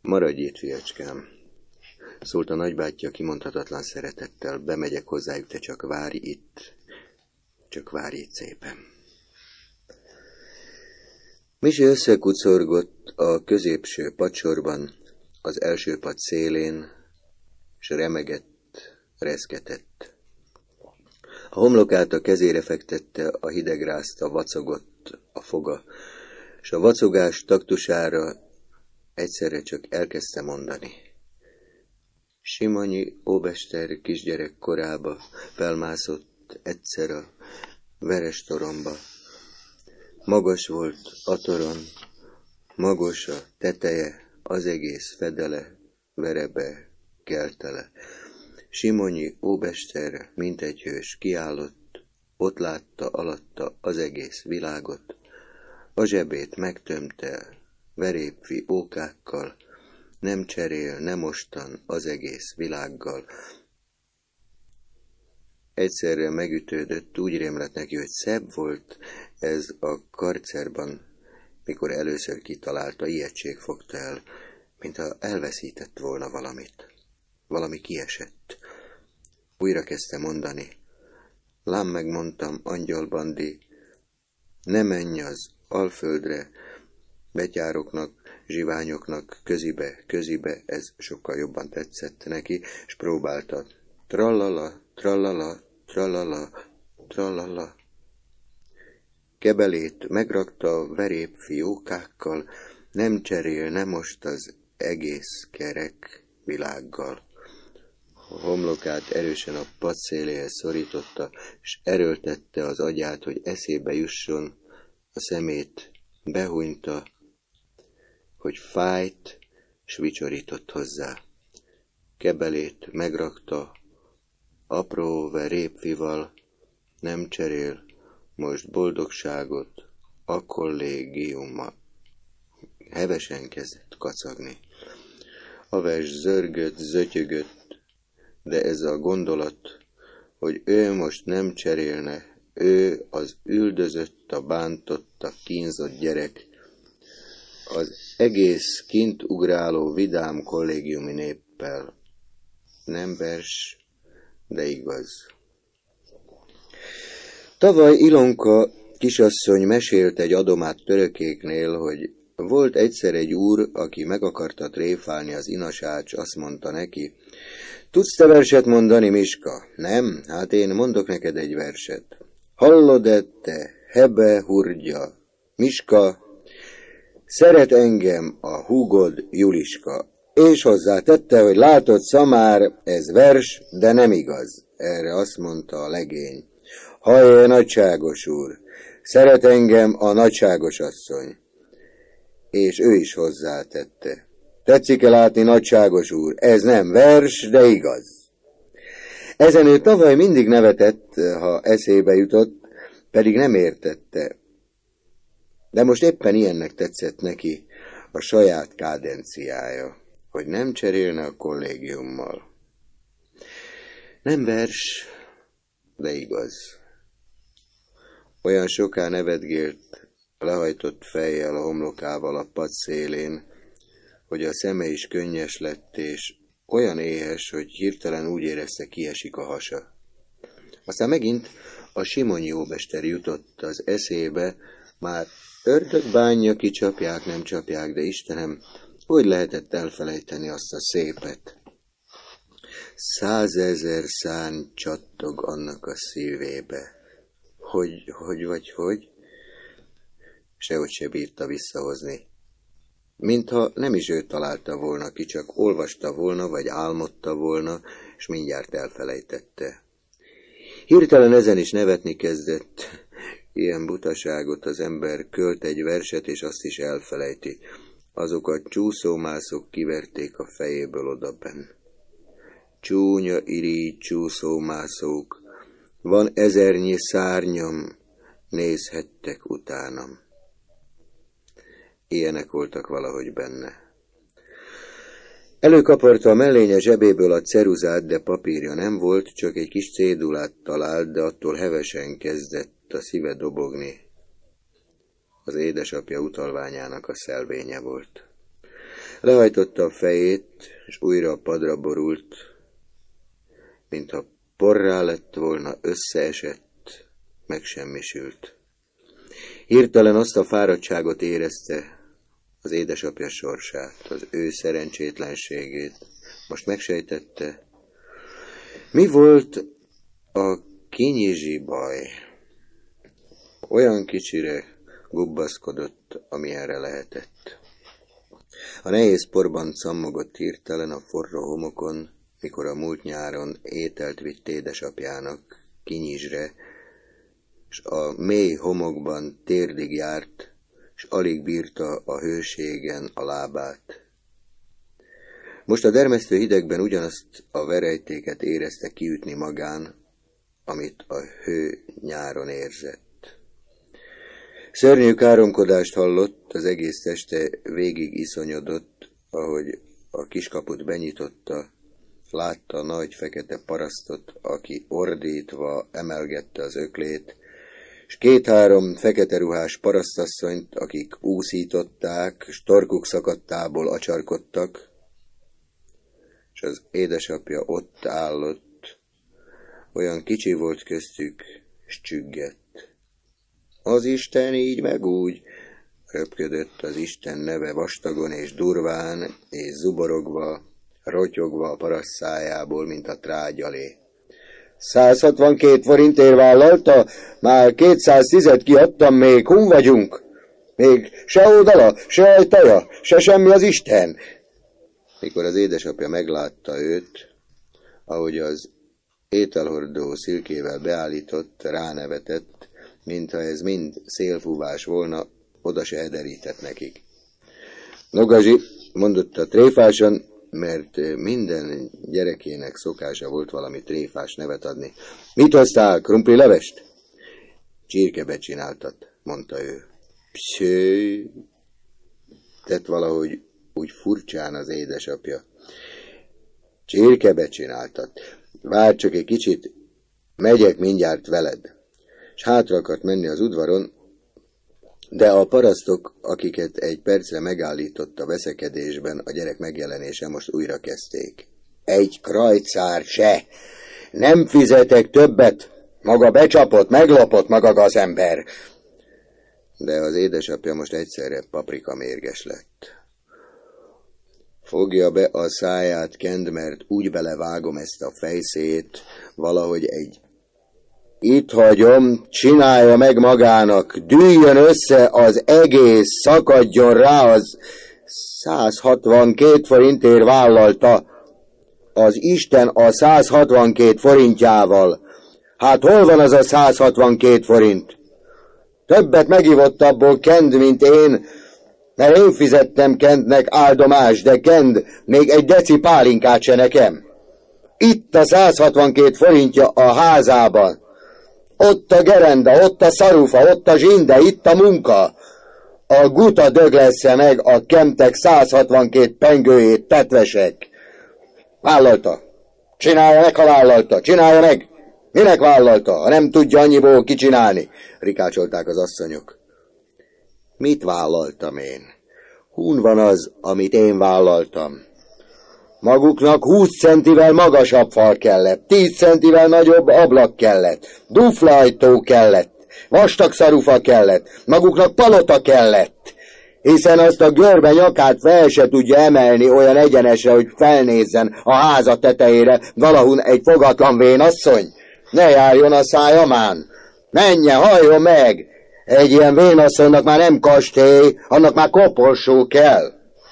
Maradj itt, fiacskám, szólt a nagybátyja kimondhatatlan szeretettel. Bemegyek hozzájuk, te csak várj itt. Csak várj itt szépen. Misi összekucorgott a középső padsorban, az első pad szélén, s remegett, reszketett. A homlokát a kezére fektette, a hideg rázta, vacogott a foga, s a vacogás taktusára egyszerre csak elkezdte mondani. Simonyi óbester kisgyerek korába felmászott egyszer a veres toromba. Magas volt a toron, magos a teteje, az egész fedele, verebe, keltele. Simonyi óbester, mint egy hős, kiállott, ott látta alatta az egész világot, a zsebét megtömte verépfi ókákkal, nem cserél, nem mostan az egész világgal. Egyszerre megütődött, úgy rémlett neki, hogy szebb volt ez a karcerban, mikor először kitalálta, ijegység fogta el, mintha elveszített volna valamit. Valami kiesett. Újra kezdte mondani. Lám megmondtam, angyal Bandi, ne menj az Alföldre, betyároknak, zsiványoknak, közibe, ez sokkal jobban tetszett neki, és próbálta. Trallala, trallala, trallala, trallala. Kebelét megrakta verép fiókákkal, nem cserél, nem most az egész kerek világgal. A homlokát erősen a pad széléhez szorította, és erőltette az agyát, hogy eszébe jusson, a szemét behúnyta, hogy fájt, s vicsorított hozzá. Kebelét megrakta, apró verépfival, nem cserél, most boldogságot, a kollégiuma. Hevesen kezdett kacagni. A vers zörgött, zötyögött, de ez a gondolat, hogy ő most nem cserélne, ő az üldözött, a bántott, a kínzott gyerek, az egész kint ugráló vidám kollégiumi néppel. Nem vers, de igaz. Tavaly Ilonka kisasszony mesélt egy adomát törökéknél, hogy volt egyszer egy úr, aki meg akarta tréfálni az inasács, azt mondta neki, tudsz te verset mondani, Miska? Nem? Hát én mondok neked egy verset. Hallod-e te, hebe hurgya, Miska, szeret engem a húgod Juliska. És hozzátette, hogy látod, szamár, ez vers, de nem igaz. Erre azt mondta a legény. Hallj, nagyságos úr, szeret engem a nagyságos asszony. És ő is hozzátette. Tetszik-e látni, nagyságos úr? Ez nem vers, de igaz. Ezen ő tavaly mindig nevetett, ha eszébe jutott, pedig nem értette. De most éppen ilyennek tetszett neki a saját kádenciája, hogy nem cserélne a kollégiummal. Nem vers, de igaz. Olyan soká nevetgélt, lehajtott fejjel a homlokával a pad szélén, hogy a szeme is könnyes lett, és olyan éhes, hogy hirtelen úgy érezte, kiesik a hasa. Aztán megint a Simonyi óbester jutott az eszébe, már ördög bánja, ki csapják, nem csapják, de Istenem, hogy lehetett elfelejteni azt a szépet? 100 000 szárny csattog annak a szívébe. Hogy? Sehogy se bírta visszahozni. Mintha nem is ő találta volna ki, csak olvasta volna, vagy álmodta volna, és mindjárt elfelejtette. Hirtelen ezen is nevetni kezdett. Ilyen butaságot az ember költ egy verset, és azt is elfelejti. Azokat csúszómászok kiverték a fejéből odabenn. Csúnya irigy csúszómászók, van 1000 szárnyam, nézhettek utánam. Ilyenek voltak valahogy benne. Előkaparta a mellénye zsebéből a ceruzát, de papírja nem volt, csak egy kis cédulát talált, de attól hevesen kezdett a szíve dobogni. Az édesapja utalványának a szelvénye volt. Lehajtotta a fejét, és újra a padra borult, mintha porrá lett volna, összeesett, megsemmisült. Hirtelen azt a fáradtságot érezte, az édesapja sorsát, az ő szerencsétlenségét. Most megsejtette, mi volt a kinyizsi baj. Olyan kicsire gubbaszkodott, amilyenre lehetett. A nehéz porban cammogott hirtelen a forró homokon, mikor a múlt nyáron ételt vitt édesapjának Kinyizsre, és a mély homokban térdig járt, és alig bírta a hőségen a lábát. Most a dermesztő hidegben ugyanazt a verejtéket érezte kiütni magán, amit a hő nyáron érzett. Szörnyű káromkodást hallott, az egész teste végig iszonyodott, ahogy a kiskaput benyitotta, látta a nagy fekete parasztot, aki ordítva emelgette az öklét, és 2-3 fekete ruhás parasztasszonyt, akik úszították, s torkuk szakadtából acsarkodtak, és az édesapja ott állott, olyan kicsi volt köztük, s csüggett. Az Isten így meg úgy, röpködött az Isten neve vastagon és durván, és zuborogva, rotyogva a paraszt szájából, mint a trágyalé. 162 forintért vállalta, már 210-et kiadtam, még hun vagyunk. Még se oldala, se ajtaja, se semmi az Isten. Mikor az édesapja meglátta őt, ahogy az ételhordó szilkével beállított, ránevetett, mintha ez mind szélfúvás volna, oda se ederített nekik. No, Gazsi, mondotta tréfásan, mert minden gyerekének szokása volt valami tréfás nevet adni. Mit hoztál, krumpli levest? Csirkebe csináltat, mondta ő. Pső, tett valahogy úgy furcsán az édesapja. Csirkebe csináltat. Várj csak egy kicsit, megyek mindjárt veled. És hátra akart menni az udvaron, de a parasztok, akiket egy percre megállított a veszekedésben a gyerek megjelenése, most újra kezdték. Egy krajcár se! Nem fizetek többet! Maga becsapott, meglopott maga gazember! De az édesapja most egyszerre paprika mérges lett. Fogja be a száját, Kend, mert úgy belevágom ezt a fejszét, valahogy egy... Itt hagyom, csinálja meg magának, dűljön össze az egész, szakadjon rá, az 162 forintért vállalta. Az Isten a 162 forintjával. Hát hol van az a 162 forint? Többet megivott abból Kend, mint én, mert én fizettem Kendnek áldomás, de Kend még egy deci pálinkát se nekem. Itt a 162 forintja a házában. Ott a gerenda, ott a szarufa, ott a zsinde, itt a munka. A guta döglessze meg a Kemtek 162 pengőjét, tetvesek. Vállalta. Csinálja meg, ha vállalta. Csinálja meg. Minek vállalta, ha nem tudja annyiból kicsinálni? Rikácsolták az asszonyok. Mit vállaltam én? Hun van az, amit én vállaltam. Maguknak 20 centivel magasabb fal kellett, 10 centivel nagyobb ablak kellett, duflajtó kellett, vastag szarufa kellett, maguknak palota kellett, hiszen azt a görbe nyakát fel se tudja emelni olyan egyenesre, hogy felnézzen a háza tetejére valahun egy fogatlan vénasszony. Ne járjon a szájamán, menjen, halljon meg! Egy ilyen vénasszonynak már nem kastély, annak már koporsó kell.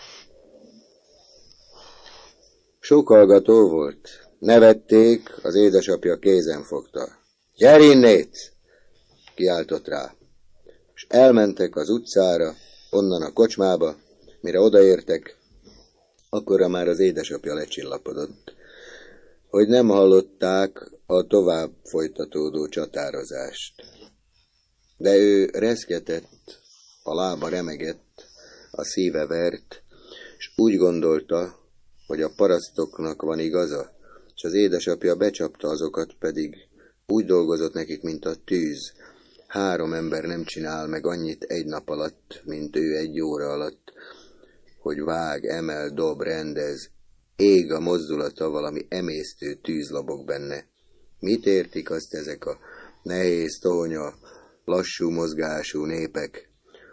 Sok hallgató volt. Nevették, az édesapja kézen fogta. Gyere innét! Kiáltott rá. És elmentek az utcára, onnan a kocsmába, mire odaértek, akkorra már az édesapja lecsillapodott, hogy nem hallották a tovább folytatódó csatározást. De ő reszketett, a lába remegett, a szíve vert, és úgy gondolta, hogy a parasztoknak van igaza, és az édesapja becsapta azokat, pedig úgy dolgozott nekik, mint a tűz. 3 ember nem csinál meg annyit egy nap alatt, mint ő 1 óra alatt. hogy vág, emel, dob, rendez. Ég a mozdulata, valami emésztő tűz lobog benne. Mit értik azt ezek a nehéz, tohonya, lassú mozgású népek?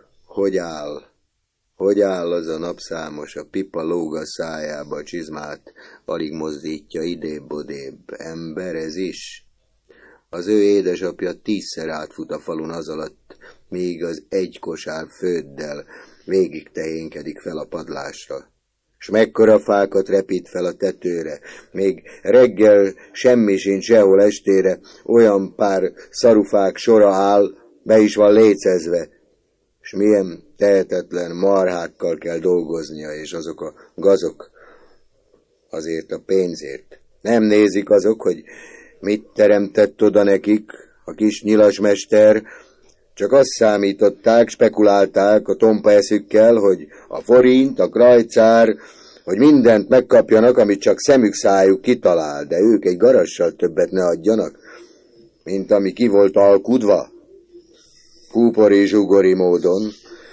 Hogy áll az a napszámos, a pipa lóg a szájába, a csizmát alig mozdítja idébb-odébb. Ember ez is? Az ő édesapja 10-szer átfut a falun az alatt, míg az egy kosár földdel végig tehénkedik fel a padlásra. S mekkora fákat repít fel a tetőre, még reggel semmi sincs sehol, estére olyan pár szarufák sora áll, be is van lécezve, s milyen tehetetlen marhákkal kell dolgoznia, és azok a gazok azért a pénzért. Nem nézik azok, hogy mit teremtett oda nekik a kis nyilasmester, csak azt számították, spekulálták a tompa eszükkel, hogy a forint, a krajcár, hogy mindent megkapjanak, amit csak szemük szájuk kitalál, de ők egy garassal többet ne adjanak, mint ami ki volt alkudva, kúpori zsugori módon.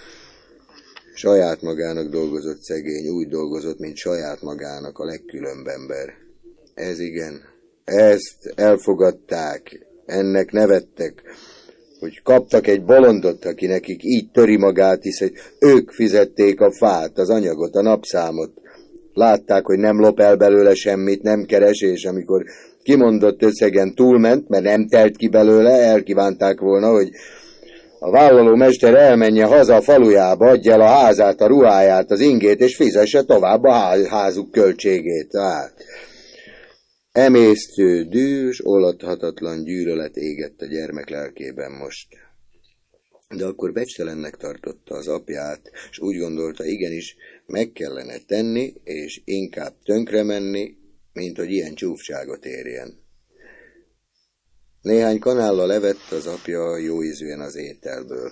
Saját magának dolgozott szegény, úgy dolgozott, mint saját magának a legkülönbb ember. Ez igen, ezt elfogadták, ennek nevettek, hogy kaptak egy bolondot, aki nekik így töri magát, hisz ők fizették a fát, az anyagot, a napszámot. Látták, hogy nem lop el belőle semmit, nem keres, és amikor kimondott összegen túlment, mert nem telt ki belőle, elkívánták volna, hogy a vállalómester elmenje haza a falujába, adja el a házát, a ruháját, az ingét, és fizesse tovább a házuk költségét. Emésztő, dűs, oldhatatlan gyűlölet égett a gyermek lelkében most. De akkor becstelennek tartotta az apját, és úgy gondolta, igenis meg kellene tenni, és inkább tönkre menni, mint hogy ilyen csúfságot érjen. Néhány kanállal levett az apja jóízűen az ételből.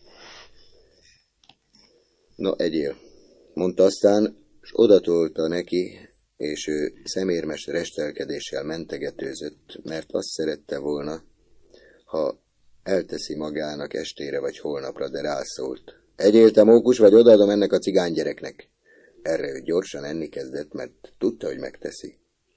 No, egyél, mondta aztán, és odatolta neki, és ő szemérmes restelkedéssel mentegetőzött, mert azt szerette volna, ha elteszi magának estére vagy holnapra, de rászólt. Egyél, te mókus vagy, odaadom ennek a cigánygyereknek. Erre ő gyorsan enni kezdett, mert tudta, hogy megteszi.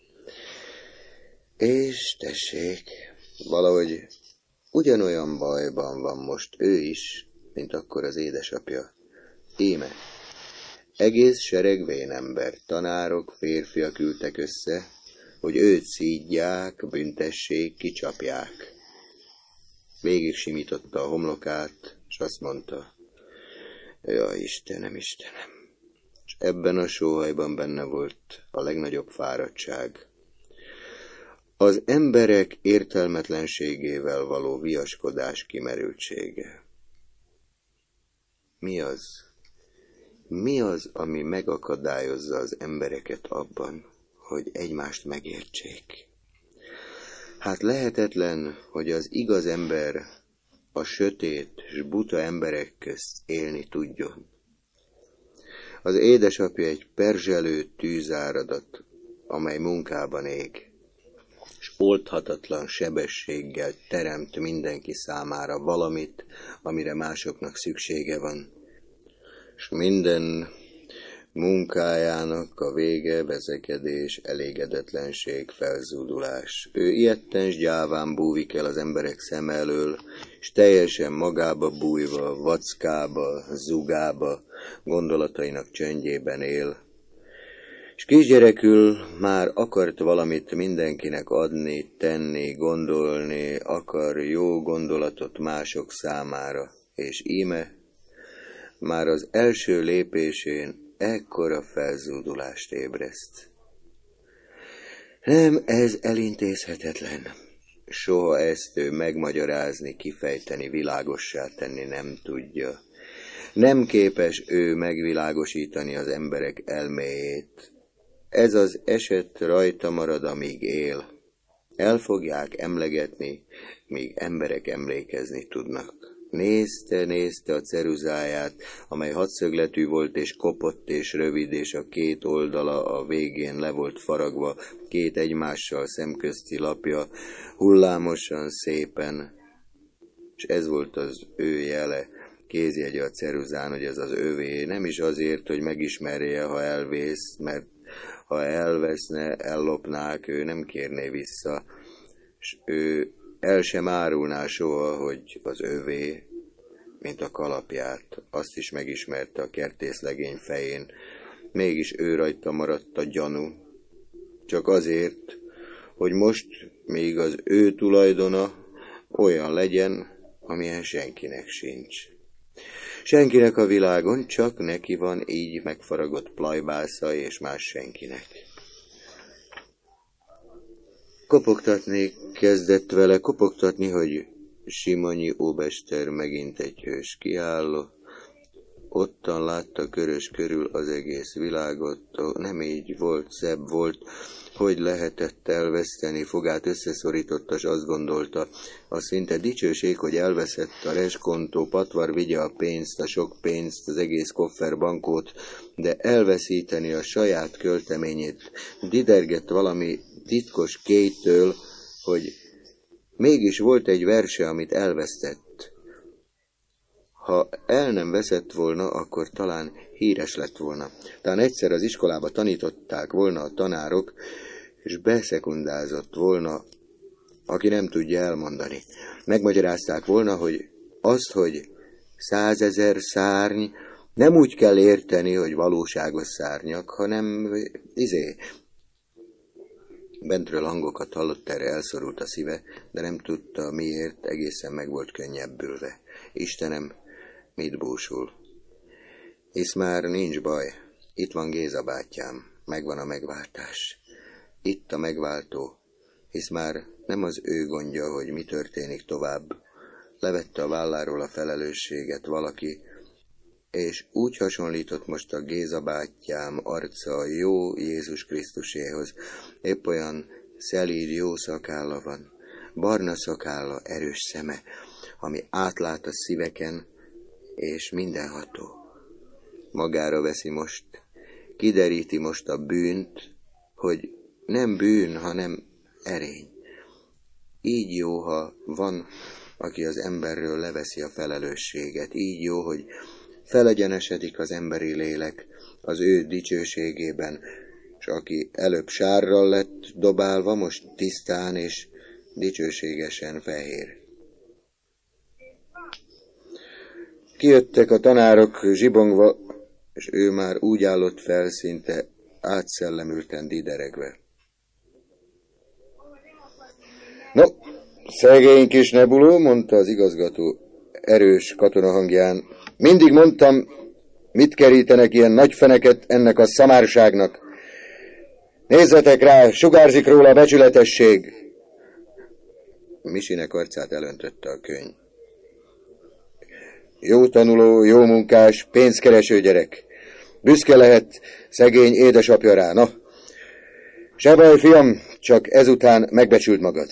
És tessék, valahogy ugyanolyan bajban van most ő is, mint akkor az édesapja. Íme, egész sereg vénember, tanárok, férfiak ültek össze, hogy őt szídják, büntessék, kicsapják. Végig simította a homlokát, és azt mondta, jaj, Istenem, Istenem. És ebben a sóhajban benne volt a legnagyobb fáradtság. Az emberek értelmetlenségével való viaskodás kimerültsége. Mi az? Mi az, ami megakadályozza az embereket abban, hogy egymást megértsék? Hát lehetetlen, hogy az igaz ember a sötét és buta emberek közt élni tudjon. Az édesapja egy perzselő tűzáradat, amely munkában ég, és oldhatatlan sebességgel teremt mindenki számára valamit, amire másoknak szüksége van. És minden munkájának a vége veszekedés, elégedetlenség, felzúdulás. Ő ijetten s gyáván búvik el az emberek szem elől, és teljesen magába bújva, vackába, zugába, gondolatainak csöndjében él. És kisgyerekül már akart valamit mindenkinek adni, tenni, gondolni, akar jó gondolatot mások számára, és íme már az első lépésén ekkora felzúdulást ébreszt. Nem, ez elintézhetetlen. Soha ezt ő megmagyarázni, kifejteni, világossá tenni nem tudja. Nem képes ő megvilágosítani az emberek elméjét. Ez az eset rajta marad, amíg él. El fogják emlegetni, míg emberek emlékezni tudnak. Nézte a ceruzáját, amely hatszögletű volt és kopott és rövid, és a két oldala a végén le volt faragva, két egymással szemközti lapja, hullámosan, szépen, és ez volt az ő jele, kézjegye a ceruzán, hogy ez az övé, nem is azért, hogy megismerje, ha elvész, mert ha elveszne, ellopnák, ő nem kérné vissza, és ő el sem árulná soha, hogy az övé, mint a kalapját, azt is megismerte a kertészlegény fején, mégis ő rajta maradt a gyanú, csak azért, hogy most még az ő tulajdona olyan legyen, amilyen senkinek sincs. Senkinek a világon, csak neki van így megfaragott plajbásza, és más senkinek. Kopogtatni kezdett vele, kopogtatni, hogy Simonyi óbester megint egy hős kiálló. Ottan látta körös körül az egész világot, nem így volt, szebb volt, hogy lehetett elveszteni, fogát összeszorította, s azt gondolta, az szinte dicsőség, hogy elveszett a reskontó, patvar vigye a pénzt, a sok pénzt, az egész kofferbankót, de elveszíteni a saját költeményét, didergett valami titkos kétől, hogy mégis volt egy verse, amit elvesztett. Ha el nem veszett volna, akkor talán híres lett volna. Talán egyszer az iskolába tanították volna a tanárok, és beszekundázott volna, aki nem tudja elmondani. Megmagyarázták volna, hogy azt, hogy 100 000 szárny, nem úgy kell érteni, hogy valóságos szárnyak, hanem Bentről hangokat hallott, erre elszorult a szíve, de nem tudta miért, egészen meg volt könnyebbülve. Istenem, mit búsul? Hisz már nincs baj, itt van Géza bátyám, megvan a megváltás. Itt a megváltó, hisz már nem az ő gondja, hogy mi történik tovább. Levette a válláról a felelősséget valaki, és úgy hasonlított most a Géza bátyám arca a jó Jézus Krisztuséhoz. Épp olyan szelíd jó szakálla van, barna szakálla, erős szeme, ami átlát a szíveken, és mindenható. Magára veszi most, kideríti most a bűnt, hogy nem bűn, hanem erény. Így jó, ha van, aki az emberről leveszi a felelősséget. Így jó, hogy felegyenesedik az emberi lélek az ő dicsőségében, és aki előbb sárral lett dobálva, most tisztán és dicsőségesen fehér. Kijöttek a tanárok zsibongva, és ő már úgy állott fel, szinte átszellemülten dideregve. No, szegény kis nebuló, mondta az igazgató erős katona hangján. Mindig mondtam, mit kerítenek ilyen nagy feneket ennek a szamárságnak. Nézzetek rá, sugárzik róla a becsületesség. Misinek arcát elöntötte a könyv. Jó tanuló, jó munkás, pénzkereső gyerek. Büszke lehet szegény édesapja rá. Na, se baj, fiam, csak ezután megbecsüld magad.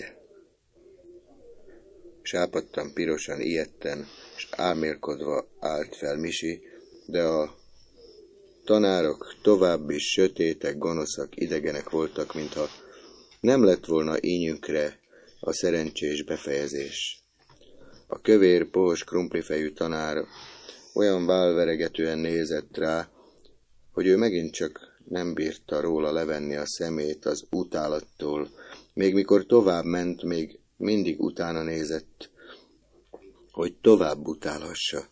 Sápadtan, pirosan, ijedten, és álmélkodva állt fel Misi, de a tanárok további sötétek, gonoszak, idegenek voltak, mintha nem lett volna ínyükre a szerencsés befejezés. A kövér, pohos, krumplifejű tanár olyan válveregetően nézett rá, hogy ő megint csak nem bírta róla levenni a szemét az utálattól, még mikor tovább ment, még mindig utána nézett, hogy tovább utálhassa.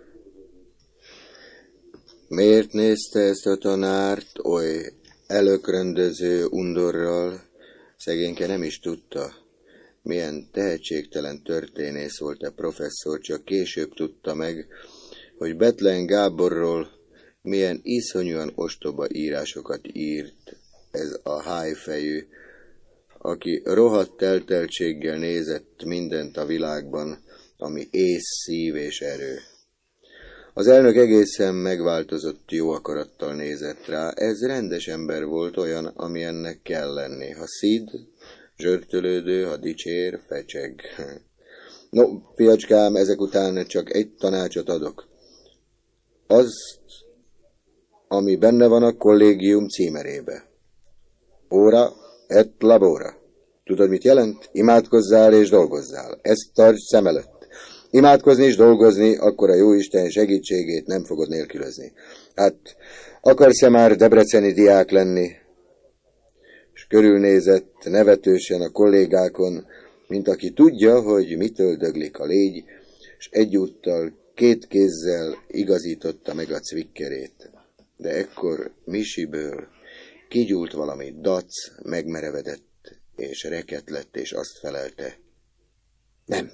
Miért nézte ezt a tanárt oly elökrendező undorral? Szegényke nem is tudta, milyen tehetségtelen történész volt a professzor, csak később tudta meg, hogy Bethlen Gáborról milyen iszonyúan ostoba írásokat írt ez a hájfejű, aki rohadt elteltséggel nézett mindent a világban, ami ész, szív és erő. Az elnök egészen megváltozott jó akarattal nézett rá. Ez rendes ember volt, olyan, ami ennek kell lenni. Ha szid, zsörtölődő, ha dicsér, fecseg. No, fiacskám, ezek után csak egy tanácsot adok. Azt, ami benne van a kollégium címerébe. Ora et labora. Tudod, mit jelent? Imádkozzál és dolgozzál. Ezt tartsd szem előtt. Imádkozni és dolgozni, akkor a jóisten segítségét nem fogod nélkülözni. Hát, akarsz-e már debreceni diák lenni? És körülnézett nevetősen a kollégákon, mint aki tudja, hogy mitől döglik a légy, és egyúttal két kézzel igazította meg a cvikkerét. De ekkor Misiből kigyúlt valami dac, megmerevedett, és reket lett, és azt felelte: nem.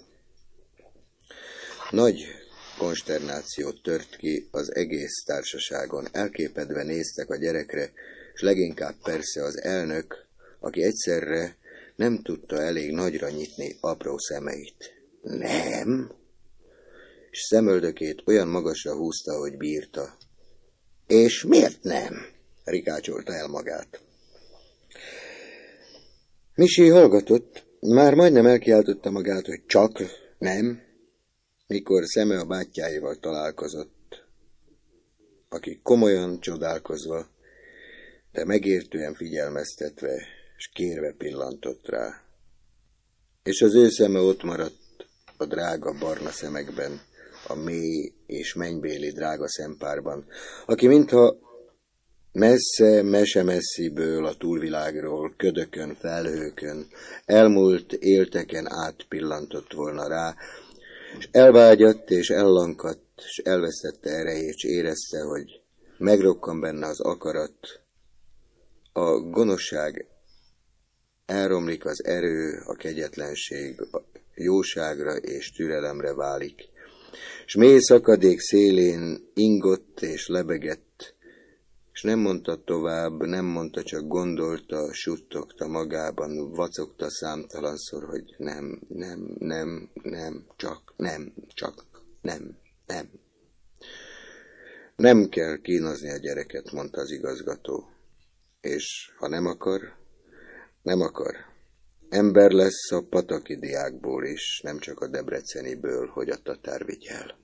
Nagy konsternáció tört ki az egész társaságon. Elképedve néztek a gyerekre, és leginkább persze az elnök, aki egyszerre nem tudta elég nagyra nyitni apró szemeit. Nem? És szemöldökét olyan magasra húzta, hogy bírta. És miért nem? Rikácsolta el magát. Misi hallgatott, már majdnem elkiáltotta magát, hogy csak nem, mikor szeme a bátyjáival találkozott, aki komolyan csodálkozva, de megértően figyelmeztetve, és kérve pillantott rá. És az ő szeme ott maradt a drága barna szemekben, a mély és mennybéli drága szempárban, aki mintha messze, mese-messziből a túlvilágról, ködökön, felhőkön, elmúlt élteken át pillantott volna rá, és elvágyadt és ellankadt, és elvesztette erejét, és érezte, hogy megrokkan benne az akarat, a gonoszság elromlik, az erő, a kegyetlenség a jóságra és türelemre válik, és mély szakadék szélén ingott és lebegett, és nem mondta tovább, nem mondta, csak gondolta, suttogta magában, vacogta számtalanszor, hogy nem, nem, nem, nem, csak nem, csak nem, nem. Nem kell kínozni a gyereket, mondta az igazgató, és ha nem akar, nem akar. Ember lesz a pataki diákból is, nem csak a debreceniniből, hogy a tatár vigyel.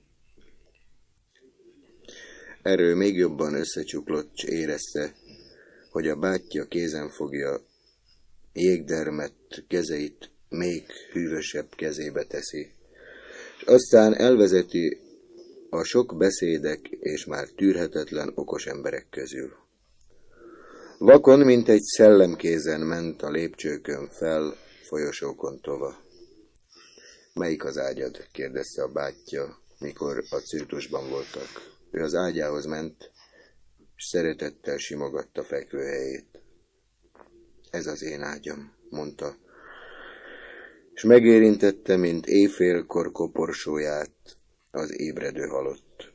Erről még jobban összecsuklott, s érezte, hogy a bátyja kézen fogja, jégdermett kezeit még hűvösebb kezébe teszi, és aztán elvezeti a sok beszédek és már tűrhetetlen okos emberek közül. Vakon, mint egy szellemkézen ment a lépcsőkön fel, folyosókon tova. Melyik az ágyad? Kérdezte a bátyja, mikor a cirkusban voltak. Ő az ágyához ment, és szeretettel simogatta fekvőhelyét. Ez az én ágyam, mondta, és megérintette, mint éjfélkor koporsóját az ébredő halott.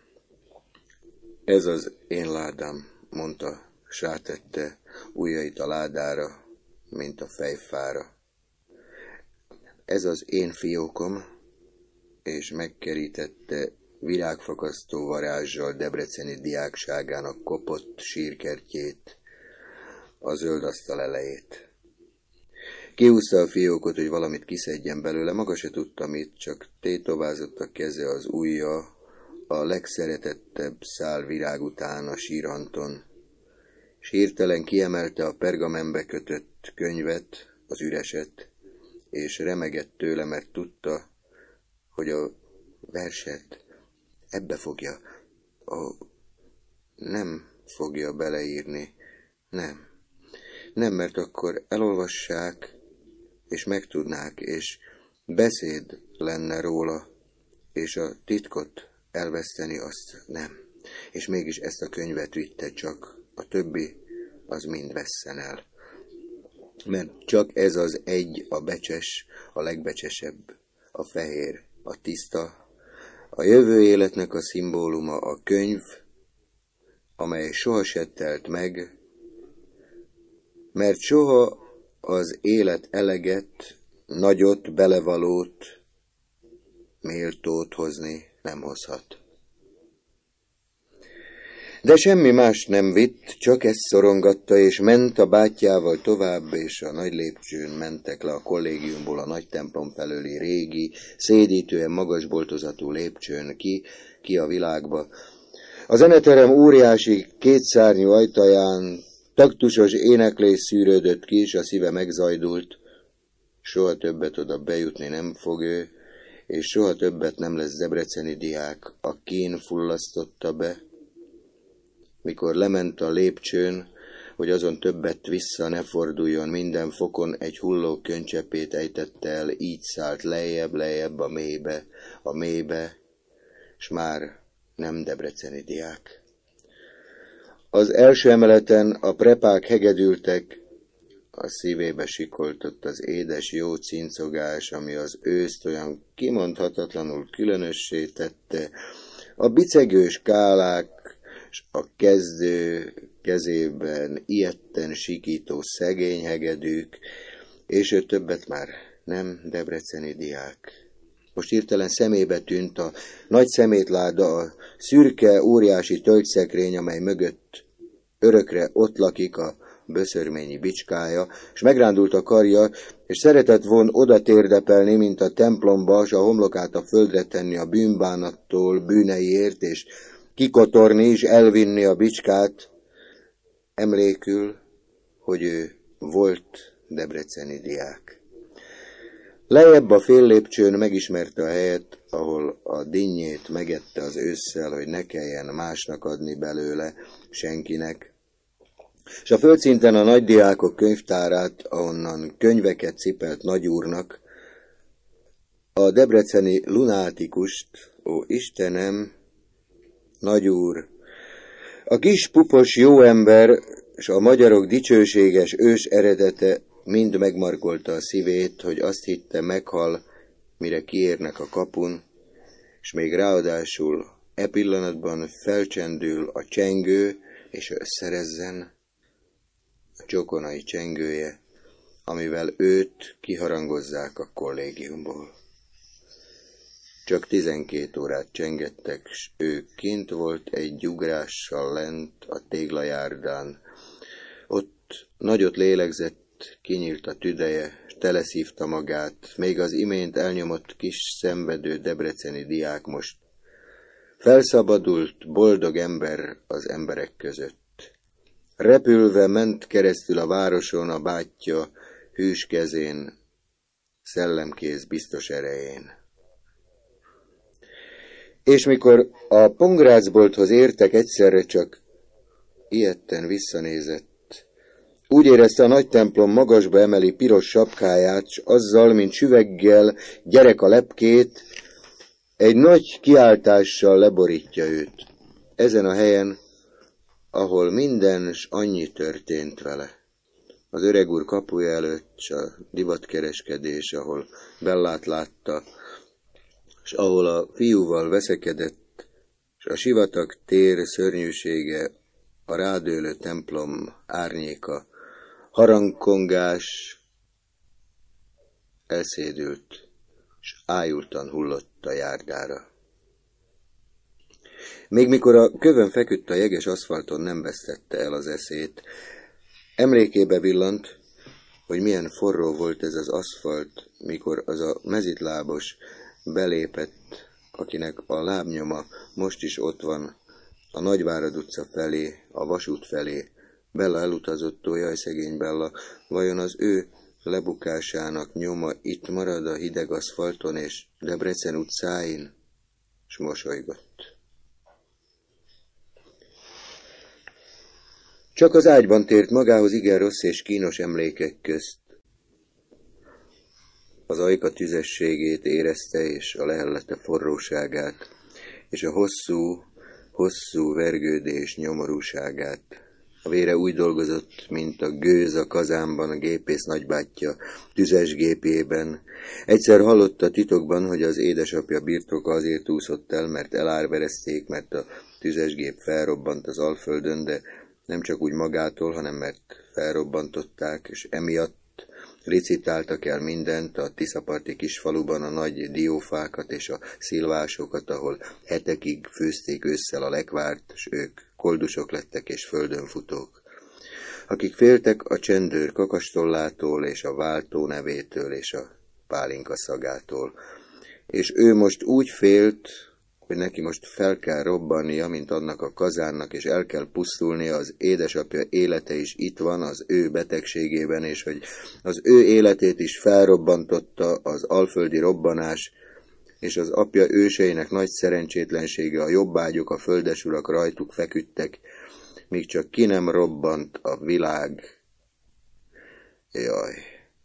Ez az én ládám, mondta, s rátette ujjait a ládára, mint a fejfára. Ez az én fiókom, és megkerítette virágfakasztó varázssal debreceni diákságának kopott sírkertjét, a zöld asztal elejét. Kihúzta a fiókot, hogy valamit kiszedjen belőle, maga se tudta mit, csak tétovázott a keze, az ujja, a legszeretettebb szál virág után a sírhanton, s hirtelen kiemelte a pergamenbe kötött könyvet, az üreset, és remegett tőle, mert tudta, hogy a verset ebbe fogja, nem fogja beleírni, nem, mert akkor elolvassák, és megtudnák, és beszéd lenne róla, és a titkot elveszteni azt nem. És mégis ezt a könyvet vitte, csak a többi az mind vesszen el. Mert csak ez az egy, a becses, a legbecsesebb, a fehér, a tiszta, a jövő életnek a szimbóluma, a könyv, amely soha se telt meg, mert soha az élet eleget, nagyot, belevalót, méltót hozni nem hozhat. De semmi más nem vitt, csak ezt szorongatta, és ment a bátyjával tovább, és a nagy lépcsőn mentek le a kollégiumból a nagy templom felőli régi, szédítően magas boltozatú lépcsőn ki a világba. A zeneterem óriási kétszárnyú ajtaján taktusos éneklés szűrődött ki, és a szíve megzajdult. Soha többet oda bejutni nem fog ő, és soha többet nem lesz debreceni diák, a kín fullasztotta be. Mikor lement a lépcsőn, hogy azon többet vissza ne forduljon, minden fokon egy hulló könycsepét ejtette el, így szállt lejjebb a mélybe, s már nem debreceni diák. Az első emeleten a prepák hegedültek, a szívébe sikoltott az édes jó cincogás, ami az őszt olyan kimondhatatlanul különössé tette, a bicegős kálák, s a kezdő kezében ijedten sikító szegény hegedűk, és ő többet már nem debreceni diák. Most hirtelen szemébe tűnt a nagy szemétláda, a szürke, óriási tölgyszekrény, amely mögött örökre ott lakik a böszörményi bicskája, és megrándult a karja, és szeretett volna oda térdepelni, mint a templomba, s a homlokát a földre tenni a bűnbánattól, bűneiért, és kikotorni és elvinni a bicskát, emlékül, hogy ő volt debreceni diák. Lejjebb a fél lépcsőn megismerte a helyet, ahol a dinnyét megette az ősszel, hogy ne kelljen másnak adni belőle, senkinek, és a földszinten a nagydiákok könyvtárát, ahonnan könyveket cipelt nagyúrnak, a debreceni lunátikust, ó Istenem, nagyúr, a kis pupos jó ember, s a magyarok dicsőséges ős eredete mind megmarkolta a szívét, hogy azt hitte meghal, mire kiérnek a kapun, és még ráadásul e pillanatban felcsendül a csengő, és összerezzen a csokonai csengője, amivel őt kiharangozzák a kollégiumból. Csak 12 órát csengettek, s ő kint volt egy ugrással lent a téglajárdán. Ott nagyot lélegzett, kinyílt a tüdeje, s teleszívta magát, még az imént elnyomott kis szenvedő debreceni diák most felszabadult, boldog ember az emberek között. Repülve ment keresztül a városon a bátyja hűs kezén, szellemkéz biztos erején. És mikor a pongrácbolthoz értek, egyszerre csak ijedten visszanézett. Úgy érezte, a nagy templom magasba emeli piros sapkáját, s azzal, mint süveggel gyerek a lepkét, egy nagy kiáltással leborítja őt. Ezen a helyen, ahol minden s annyi történt vele. Az öreg úr kapuja előtt, s a divatkereskedés, ahol Bellát látta, s ahol a fiúval veszekedett, s a sivatag tér szörnyűsége, a rádőlő templom árnyéka, harangkongás, elszédült, s ájultan hullott a járdára. Még mikor a kövön feküdt a jeges aszfalton, nem vesztette el az eszét. Emlékébe villant, hogy milyen forró volt ez az aszfalt, mikor az a mezitlábos belépett, akinek a lábnyoma most is ott van, a Nagyvárad utca felé, a vasút felé. Bella elutazott, jaj, szegény Bella, vajon az ő lebukásának nyoma itt marad a hideg aszfalton és Debrecen utcáin? S mosolygott. Csak az ágyban tért magához igen rossz és kínos emlékek közt. Az ajka tüzességét érezte, és a lehellete forróságát, és a hosszú vergődés nyomorúságát. A vére úgy dolgozott, mint a gőz a kazánban a gépész nagybátyja tüzes gépében. Egyszer hallotta titokban, hogy az édesapja birtoka azért úszott el, mert elárverezték, mert a tüzes gép felrobbant az Alföldön, de nem csak úgy magától, hanem mert felrobbantották, és emiatt licitáltak el mindent, a Tiszaparti kisfaluban a nagy diófákat és a szilvásokat, ahol hetekig főzték ősszel a lekvárt, s ők koldusok lettek és földönfutók, akik féltek a csendőr kakastollától és a váltó nevétől és a pálinka szagától. És ő most úgy félt, hogy neki most fel kell robbannia, mint annak a kazánnak, és el kell pusztulnia, az édesapja élete is itt van az ő betegségében, és hogy az ő életét is felrobbantotta az alföldi robbanás, és az apja őseinek nagy szerencsétlensége, a jobbágyok, a földesurak rajtuk feküdtek, míg csak ki nem robbant a világ. Jaj!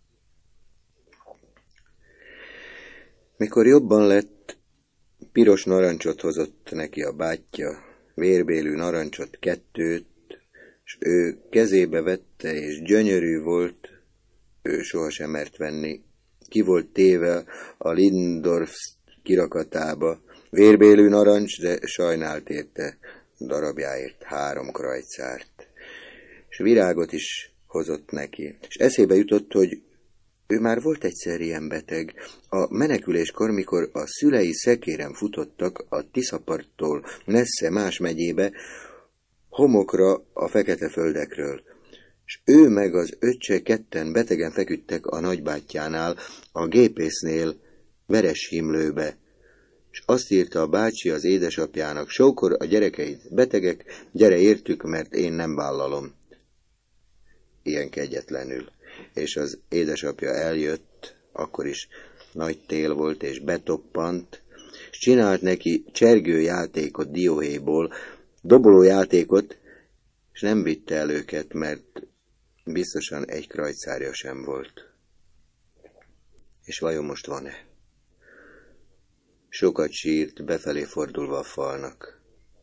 Mikor jobban lett, piros narancsot hozott neki a bátyja, vérbélű narancsot, 2, s ő kezébe vette, és gyönyörű volt, ő sohasem mert venni. Ki volt téve a Lindorf kirakatába, vérbélű narancs, de sajnált érte darabjáért 3 krajcárt. És virágot is hozott neki. És eszébe jutott, hogy ő már volt egyszer ilyen beteg. A meneküléskor, mikor a szülei szekéren futottak a Tiszaparttól messze más megyébe, homokra a fekete földekről. És ő meg az öccse ketten betegen feküdtek a nagybátyjánál, a gépésznél, Vereshimlőbe. És azt írta a bácsi az édesapjának: sókor a gyerekeid betegek, gyere értük, mert én nem vállalom. Ilyen kegyetlenül. És az édesapja eljött, akkor is nagy tél volt, és betoppant, és csinált neki csergőjátékot dióhéjból, dobolójátékot, és nem vitte el őket, mert biztosan 1 krajcárja sem volt. És vajon most van-e? Sokat sírt, befelé fordulva a falnak.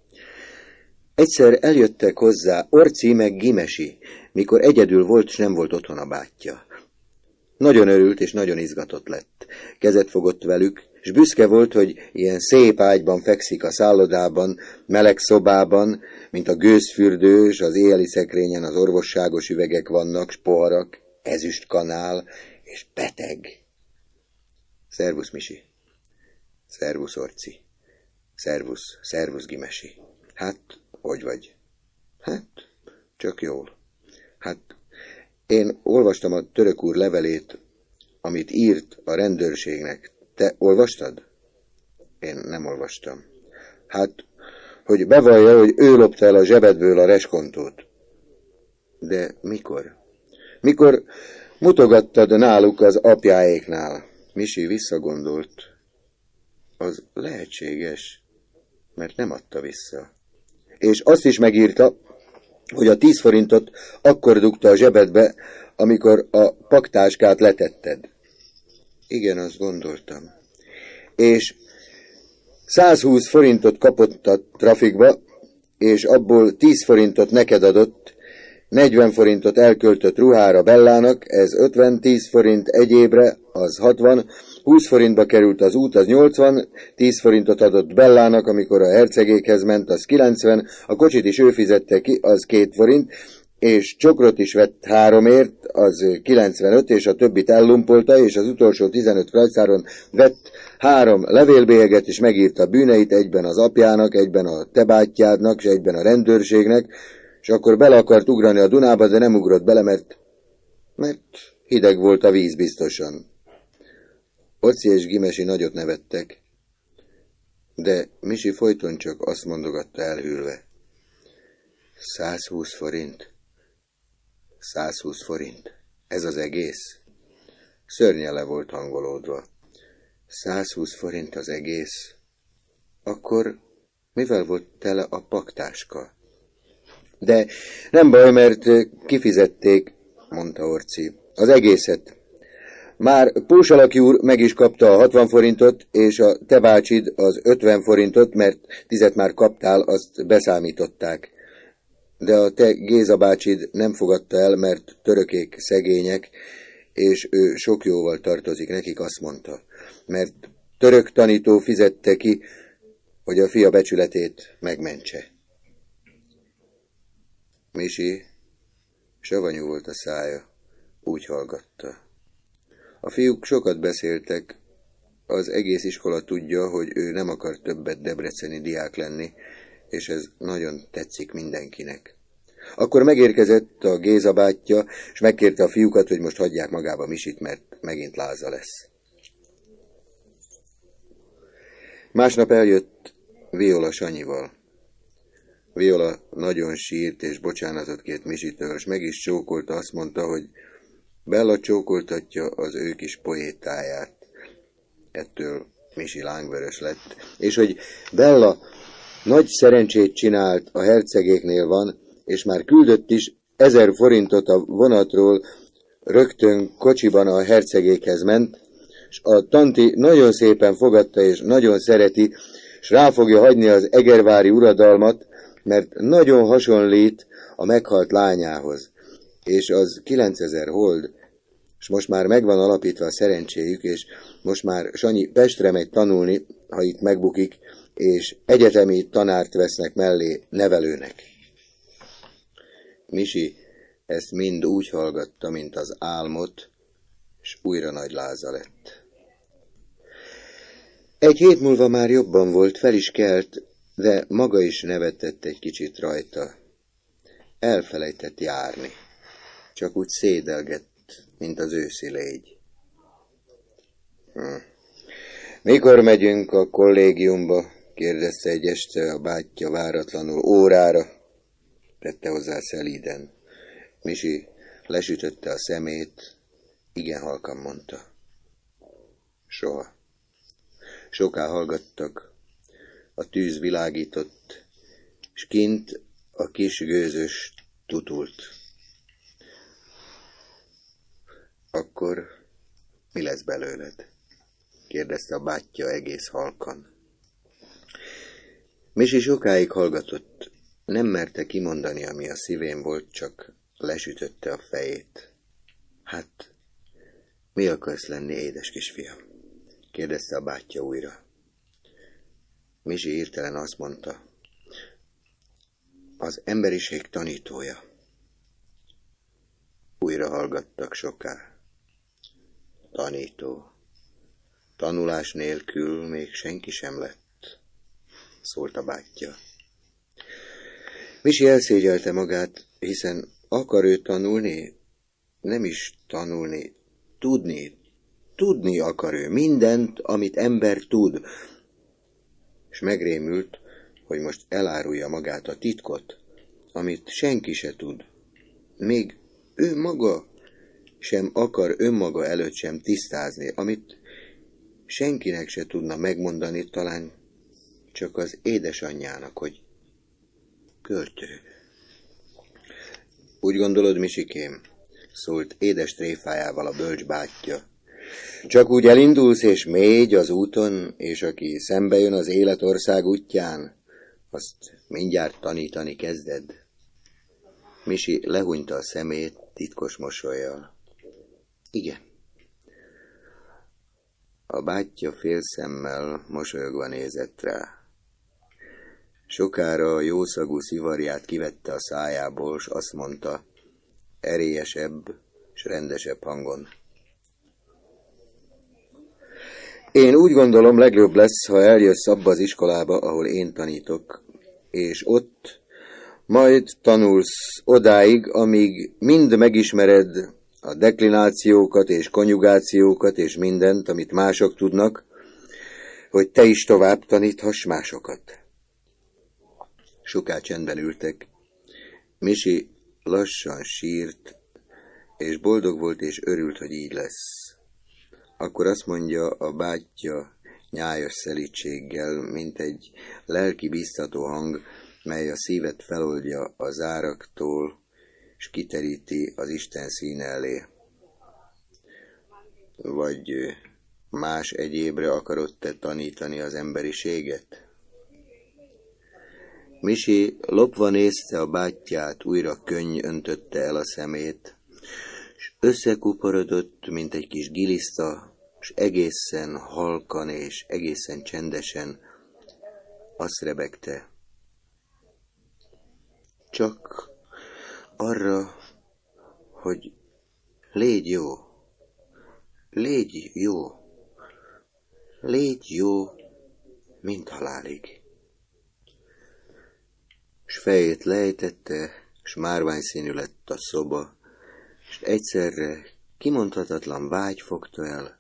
Egyszer eljöttek hozzá Orci meg Gimesi, mikor egyedül volt, s nem volt otthon a bátyja. Nagyon örült és nagyon izgatott lett. Kezet fogott velük, s büszke volt, hogy ilyen szép ágyban fekszik a szállodában, meleg szobában, mint a gőzfürdő, s az éjjeli szekrényen az orvosságos üvegek vannak, s poharak, ezüstkanál, és beteg. Szervusz, Misi. Szervusz, Orci. Szervusz, Gimesi. Hát, hogy vagy? Hát, csak jól. Hát, én olvastam a török úr levelét, amit írt a rendőrségnek. Te olvastad? Én nem olvastam. Hát, hogy bevallja, hogy ő lopta el a zsebedből a reskontót. De mikor? Mikor mutogattad náluk az apjáéknál? Misi visszagondolt. Az lehetséges, mert nem adta vissza. És azt is megírta, hogy a 10 forintot akkor dugta a zsebedbe, amikor a paktáskát letetted. Igen, azt gondoltam. És 120 forintot kapott a trafikba, és abból 10 forintot neked adott, 40 forintot elköltött ruhára Bellának, ez 50, 10 forint egyébre, az 60, 20 forintba került az út, az 80, 10 forintot adott Bellának, amikor a hercegékhez ment, az 90, a kocsit is ő fizette ki, az 2 forint, és csokrot is vett 3-ért, az 95, és a többit ellumpolta, és az utolsó 15 krajcáron vett 3 levélbélyeget, és megírta bűneit, egyben az apjának, egyben a te bátyjádnak, és egyben a rendőrségnek, és akkor bele akart ugrani a Dunába, de nem ugrott bele, mert hideg volt a víz biztosan. Orci és Gimesi nagyot nevettek, de Misi folyton csak azt mondogatta elhűlve. 120 forint. 120 forint. Ez az egész? Szörnyen le volt hangolódva. 120 forint az egész. Akkor mivel volt tele a paktáska? De nem baj, mert kifizették, mondta Orci. Az egészet. Már Pósalaki úr meg is kapta a 60 forintot, és a te bácsid az 50 forintot, mert 10 már kaptál, azt beszámították. De a te Géza bácsid nem fogadta el, mert törökék szegények, és ő sok jóval tartozik, nekik azt mondta. Mert török tanító fizette ki, hogy a fia becsületét megmentse. Misi savanyú volt a szája, úgy hallgatta. A fiúk sokat beszéltek, az egész iskola tudja, hogy ő nem akar többet debreceni diák lenni, és ez nagyon tetszik mindenkinek. Akkor megérkezett a Géza bátyja, és megkérte a fiúkat, hogy most hagyják magába Misit, mert megint láza lesz. Másnap eljött Viola Sanyival. Viola nagyon sírt és bocsánatot kért Misitől, és meg is csókolta, azt mondta, hogy Bella csókoltatja az ő kis poétáját. Ettől Misi lángvörös lett, és hogy Bella nagy szerencsét csinált, a hercegéknél van, és már küldött is 1000 forintot a vonatról, rögtön kocsiban a hercegékhez ment, és a tanti nagyon szépen fogadta, és nagyon szereti, és rá fogja hagyni az egervári uradalmat, mert nagyon hasonlít a meghalt lányához, és az 9000 hold, és most már megvan alapítva a szerencséjük, és most már Sanyi Pestre megy tanulni, ha itt megbukik, és egyetemi tanárt vesznek mellé nevelőnek. Misi ezt mind úgy hallgatta, mint az álmot, és újra nagy láza lett. Egy hét múlva már jobban volt, fel is kelt, de maga is nevetett egy kicsit rajta. Elfelejtett járni, csak úgy szédelgett, mint az őszi légy. Mikor megyünk a kollégiumba? Kérdezte egy este a bátyja váratlanul. Órára, tette hozzá szelíden. Misi lesütötte a szemét, igen halkan mondta. Soha. Soká hallgattak, a tűz világított, és kint a kis gőzös tutult. Akkor mi lesz belőled? Kérdezte a bátyja egész halkan. Misi sokáig hallgatott, nem merte kimondani, ami a szívén volt, csak lesütötte a fejét. Hát, mi akarsz lenni, édes kisfiam? Kérdezte a bátyja újra. Misi hirtelen azt mondta, az emberiség tanítója. Újra hallgattak soká. Tanító. Tanulás nélkül még senki sem lett, szólt a bátyja. Misi elszégyelte magát, hiszen akar ő tanulni, nem is tanulni, tudni akar ő mindent, amit ember tud, és megrémült, hogy most elárulja magát a titkot, amit senki se tud. Még ő maga sem akar önmaga előtt sem tisztázni, amit senkinek se tudna megmondani, talán csak az édesanyjának, hogy költő. Úgy gondolod, Misikém? Szólt édes tréfájával a bölcs bátyja. Csak úgy elindulsz és mégy az úton, és aki szembe jön az életország útján, azt mindjárt tanítani kezded. Misi lehúnyta a szemét titkos mosollyal. Igen. A bátyja félszemmel mosolyogva nézett rá. Sokára a jószagú szivarját kivette a szájából, s azt mondta, erélyesebb s rendesebb hangon. Én úgy gondolom, legjobb lesz, ha eljössz abba az iskolába, ahol én tanítok, és ott majd tanulsz odáig, amíg mind megismered a deklinációkat és konjugációkat és mindent, amit mások tudnak, hogy te is tovább taníthass másokat. Soká csendben ültek. Misi lassan sírt, és boldog volt és örült, hogy így lesz. Akkor azt mondja a bátyja nyájas szelídséggel, mint egy lelki biztató hang, mely a szívet feloldja a záraktól, és kiteríti az Isten színe elé. Vagy más egyébre akarod te tanítani az emberiséget? Misi lopva nézte a bátyját, újra könny öntötte el a szemét, és összekuporodott, mint egy kis giliszta, és egészen halkan és egészen csendesen azt rebegte. Csak arra, hogy légy jó, légy jó, légy jó, mint halálig. S fejét lejtette, s márványszínű lett a szoba, s egyszerre kimondhatatlan vágy fogta el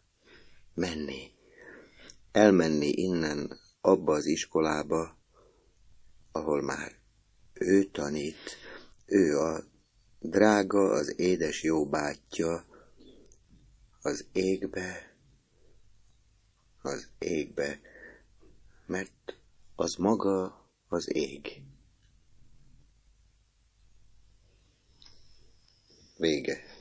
elmenni innen abba az iskolába, ahol már ő tanít, ő a drága, az édes jó bátyja, az égbe, az égbe, mert az maga az ég. Vége.